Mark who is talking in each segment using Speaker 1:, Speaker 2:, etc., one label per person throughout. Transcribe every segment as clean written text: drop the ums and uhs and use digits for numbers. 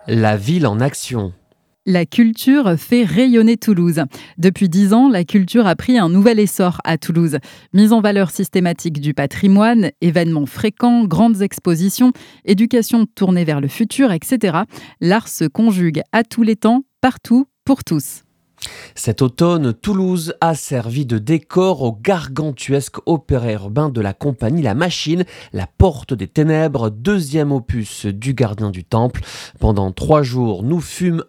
Speaker 1: La ville en action.
Speaker 2: La culture fait rayonner Toulouse. Depuis 10 ans, la culture a pris un nouvel essor à Toulouse. Mise en valeur systématique du patrimoine, événements fréquents, grandes expositions, éducation tournée vers le futur, etc. L'art se conjugue à tous les temps, partout, pour tous.
Speaker 1: Cet automne, Toulouse a servi de décor au gargantuesque opéra urbain de la compagnie La Machine, La Porte des Ténèbres, deuxième opus du Gardien du Temple. Pendant 3 jours, nous fûmes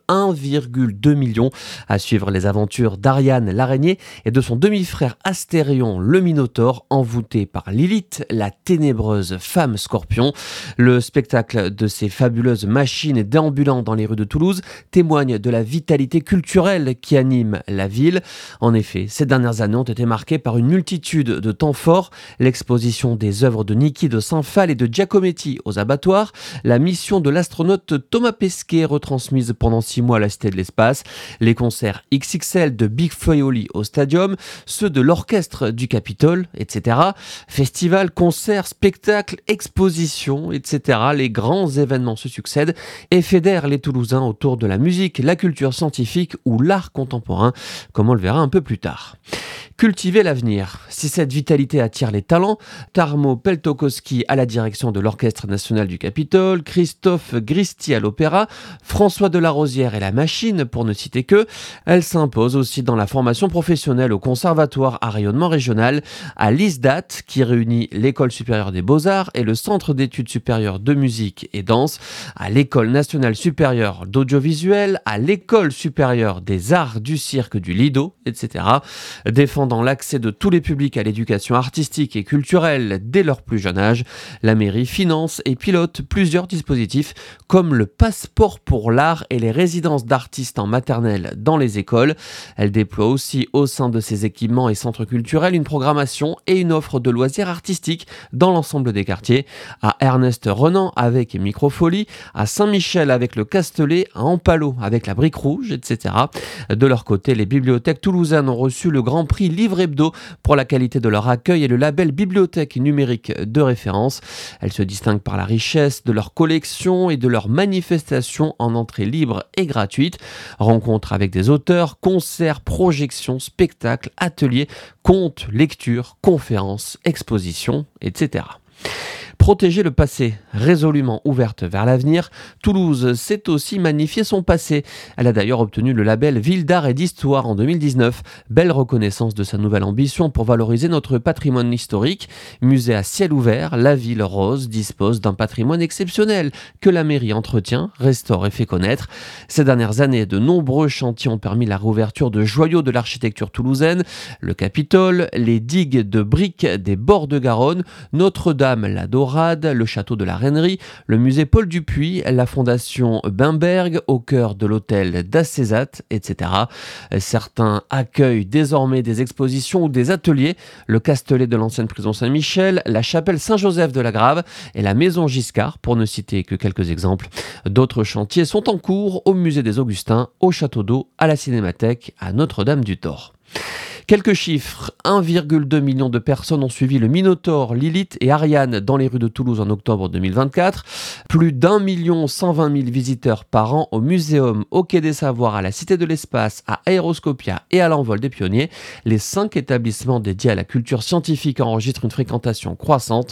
Speaker 1: 1,2 million à suivre les aventures d'Ariane l'araignée et de son demi-frère Astérion le Minotaure, envoûté par Lilith, la ténébreuse femme scorpion. Le spectacle de ces fabuleuses machines déambulant dans les rues de Toulouse témoigne de la vitalité culturelle qui anime la ville. En effet, ces dernières années ont été marquées par une multitude de temps forts. L'exposition des œuvres de Niki de Saint-Phal et de Giacometti aux abattoirs, la mission de l'astronaute Thomas Pesquet retransmise pendant 6 mois à la Cité de l'Espace, les concerts XXL de Big Flo au Stadium, ceux de l'orchestre du Capitole, etc. Festivals, concerts, spectacles, expositions, etc. Les grands événements se succèdent et fédèrent les Toulousains autour de la musique, la culture scientifique ou l'art contemporain, comme on le verra un peu plus tard. Cultiver l'avenir. Si cette vitalité attire les talents, Tarmo Peltokoski à la direction de l'Orchestre national du Capitole, Christophe Gristi à l'Opéra, François Delarosière et la Machine, pour ne citer que, elle s'impose aussi dans la formation professionnelle au Conservatoire à rayonnement régional, à l'ISDAT, qui réunit l'École supérieure des beaux-arts et le Centre d'études supérieures de musique et danse, à l'École nationale supérieure d'audiovisuel, à l'École supérieure des arts du cirque du Lido, etc. Défendant l'accès de tous les publics à l'éducation artistique et culturelle dès leur plus jeune âge, la mairie finance et pilote plusieurs dispositifs comme le passeport pour l'art et les résidences d'artistes en maternelle dans les écoles. Elle déploie aussi au sein de ses équipements et centres culturels une programmation et une offre de loisirs artistiques dans l'ensemble des quartiers. À Ernest Renan avec Microfolie, à Saint-Michel avec le Castellet, à Ampalo avec la Brique Rouge, etc. De leur côté, les bibliothèques toulousaines ont reçu le Grand Prix Livre Hebdo pour la qualité de leur accueil et le label Bibliothèque numérique de référence. Elles se distinguent par la richesse de leur collection et de leurs manifestations en entrée libre et gratuite. Rencontres avec des auteurs, concerts, projections, spectacles, ateliers, contes, lectures, conférences, expositions, etc. Protéger le passé, résolument ouverte vers l'avenir, Toulouse sait aussi magnifier son passé. Elle a d'ailleurs obtenu le label Ville d'art et d'histoire en 2019. Belle reconnaissance de sa nouvelle ambition pour valoriser notre patrimoine historique. Musée à ciel ouvert, la ville rose dispose d'un patrimoine exceptionnel que la mairie entretient, restaure et fait connaître. Ces dernières années, de nombreux chantiers ont permis la réouverture de joyaux de l'architecture toulousaine, le Capitole, les digues de briques des bords de Garonne, Notre-Dame, la Dorade, le château de la Reinerie, le musée Paul Dupuy, la fondation Bimberg au cœur de l'hôtel d'Assezat, etc. Certains accueillent désormais des expositions ou des ateliers, le Castellet de l'ancienne prison Saint-Michel, la chapelle Saint-Joseph de la Grave et la maison Giscard, pour ne citer que quelques exemples. D'autres chantiers sont en cours au musée des Augustins, au château d'eau, à la Cinémathèque, à Notre-Dame-du-Thor. Quelques chiffres, 1,2 million de personnes ont suivi le Minotaure, Lilith et Ariane dans les rues de Toulouse en octobre 2024. Plus d'1 120 000 visiteurs par an au Muséum, au Quai des Savoirs, à la Cité de l'Espace, à Aéroscopia et à l'Envol des Pionniers. Les 5 établissements dédiés à la culture scientifique enregistrent une fréquentation croissante.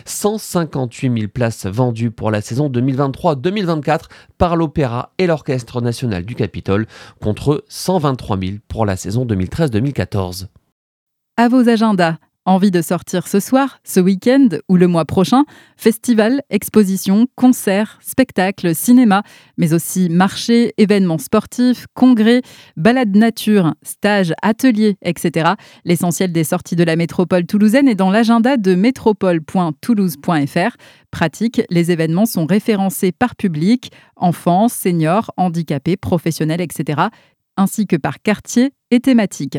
Speaker 1: 158 000 places vendues pour la saison 2023-2024 par l'Opéra et l'Orchestre national du Capitole, contre 123 000 pour la saison 2013-2014.
Speaker 2: À vos agendas. Envie de sortir ce soir, ce week-end ou le mois prochain? Festivals, expositions, concerts, spectacles, cinéma, mais aussi marchés, événements sportifs, congrès, balades nature, stages, ateliers, etc. L'essentiel des sorties de la métropole toulousaine est dans l'agenda de métropole.toulouse.fr. Pratique, les événements sont référencés par public, enfants, seniors, handicapés, professionnels, etc., ainsi que par quartier et thématique.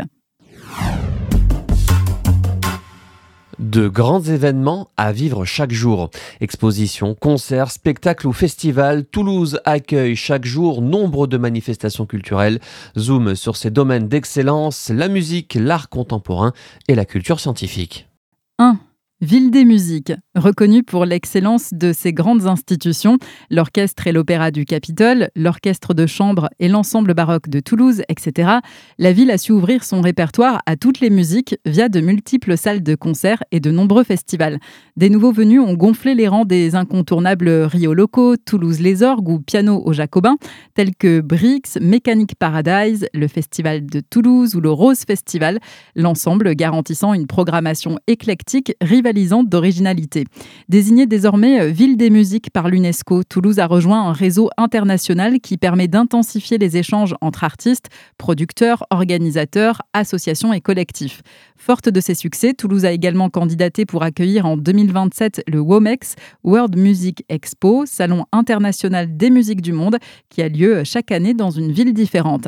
Speaker 1: De grands événements à vivre chaque jour. Expositions, concerts, spectacles ou festivals, Toulouse accueille chaque jour nombre de manifestations culturelles. Zoom sur ces domaines d'excellence, la musique, l'art contemporain et la culture scientifique.
Speaker 2: 1. Ville des musiques, reconnue pour l'excellence de ses grandes institutions, l'orchestre et l'opéra du Capitole, l'orchestre de chambre et l'ensemble baroque de Toulouse, etc., la ville a su ouvrir son répertoire à toutes les musiques via de multiples salles de concert et de nombreux festivals. Des nouveaux venus ont gonflé les rangs des incontournables Rio Loco, Toulouse les Orgues ou Piano aux Jacobins, tels que Brix, Mécanique Paradise, le Festival de Toulouse ou le Rose Festival, l'ensemble garantissant une programmation éclectique rivalisante d'originalité. Désignée désormais ville des musiques par l'UNESCO, Toulouse a rejoint un réseau international qui permet d'intensifier les échanges entre artistes, producteurs, organisateurs, associations et collectifs. Forte de ses succès, Toulouse a également candidaté pour accueillir en 2027 le WOMEX, World Music Expo, salon international des musiques du monde, qui a lieu chaque année dans une ville différente.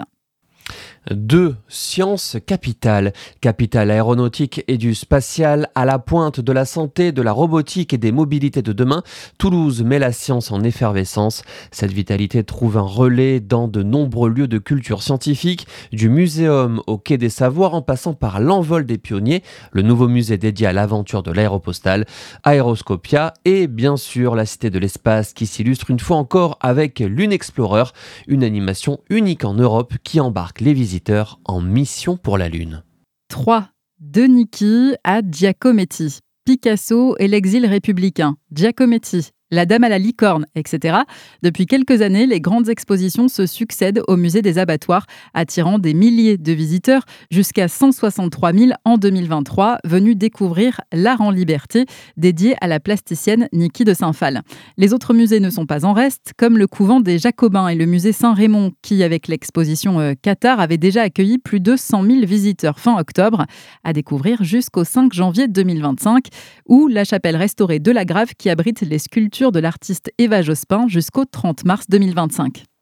Speaker 1: 2. Sciences capitale. Capitale aéronautique et du spatial, à la pointe de la santé, de la robotique et des mobilités de demain, Toulouse met la science en effervescence. Cette vitalité trouve un relais dans de nombreux lieux de culture scientifique, du muséum au Quai des Savoirs en passant par l'envol des pionniers, le nouveau musée dédié à l'aventure de l'aéropostale, Aéroscopia et bien sûr la Cité de l'espace qui s'illustre une fois encore avec l'Unexplorer, une animation unique en Europe qui embarque les visiteurs en mission pour la Lune.
Speaker 2: 3. De Niki à Giacometti. Picasso et l'exil républicain. Giacometti. La Dame à la licorne, etc. Depuis quelques années, les grandes expositions se succèdent au musée des abattoirs, attirant des milliers de visiteurs, jusqu'à 163 000 en 2023, venus découvrir l'art en liberté, dédié à la plasticienne Niki de Saint-Phal. Les autres musées ne sont pas en reste, comme le couvent des Jacobins et le musée Saint-Raymond, qui, avec l'exposition Qatar, avait déjà accueilli plus de 100 000 visiteurs fin octobre, à découvrir jusqu'au 5 janvier 2025, ou la chapelle restaurée de la Grave, qui abrite les sculptures de l'artiste Eva Jospin jusqu'au 30 mars 2025.